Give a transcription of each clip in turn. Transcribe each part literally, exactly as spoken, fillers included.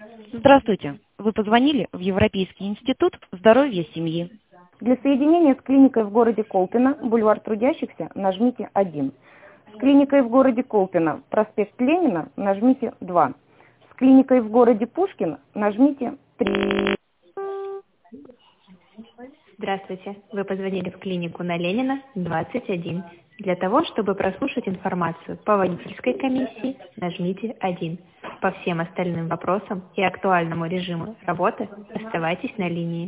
Здравствуйте. Вы позвонили в Европейский институт здоровья семьи. Для соединения с клиникой в городе Колпино, бульвар Трудящихся, нажмите один. С клиникой в городе Колпино, проспект Ленина, нажмите два. С клиникой в городе Пушкин, нажмите три. Здравствуйте. Вы позвонили в клинику на Ленина, двадцать один. Для того, чтобы прослушать информацию по водительской комиссии, нажмите один. По всем остальным вопросам и актуальному режиму работы оставайтесь на линии.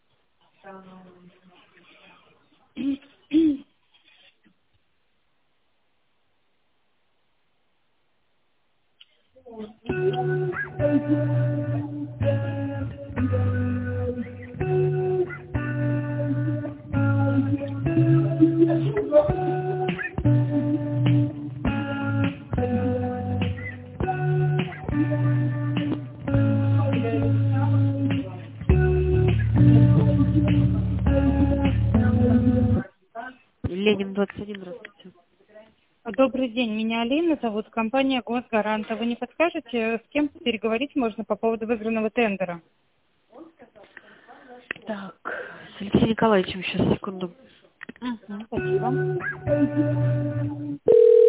Ленин двадцать один, здравствуйте. Добрый день, меня Алина зовут, компания Госгаранта. Вы не подскажете, с кем переговорить можно по поводу выигранного тендера? Так, с Алексеем Николаевичем сейчас, секунду. Угу, спасибо.